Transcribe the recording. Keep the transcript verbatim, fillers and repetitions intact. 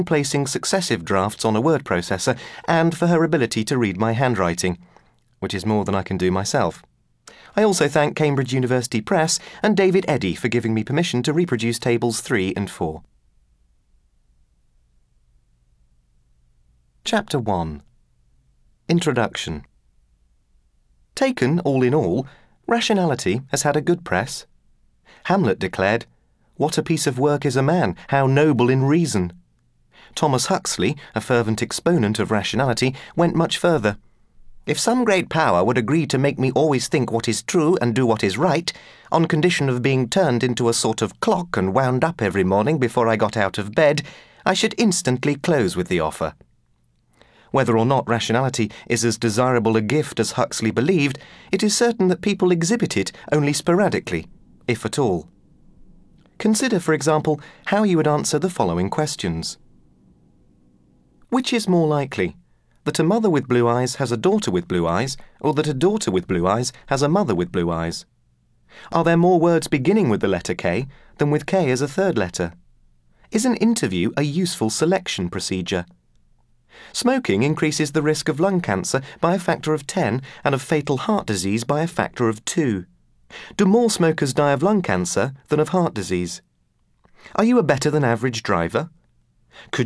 placing successive drafts on a word processor and for her ability to read my handwriting, which is more than I can do myself. I also thank Cambridge University Press and David Eddy for giving me permission to reproduce tables three and four. Chapter one. Introduction. Taken all in all, Rationality has had a good press. Hamlet declared, "What a piece of work is a man, how noble in reason." Thomas Huxley, a fervent exponent of rationality, went much further. "If some great power would agree to make me always think what is true and do what is right, on condition of being turned into a sort of clock and wound up every morning before I got out of bed, I should instantly close with the offer." Whether or not rationality is as desirable a gift as Huxley believed, it is certain that people exhibit it only sporadically, if at all. Consider, for example, how you would answer the following questions. Which is more likely, that a mother with blue eyes has a daughter with blue eyes, or that a daughter with blue eyes has a mother with blue eyes? Are there more words beginning with the letter K than with K as a third letter? Is an interview a useful selection procedure? Smoking increases the risk of lung cancer by a factor of ten and of fatal heart disease by a factor of two. Do more smokers die of lung cancer than of heart disease? Are you a better than average driver? Could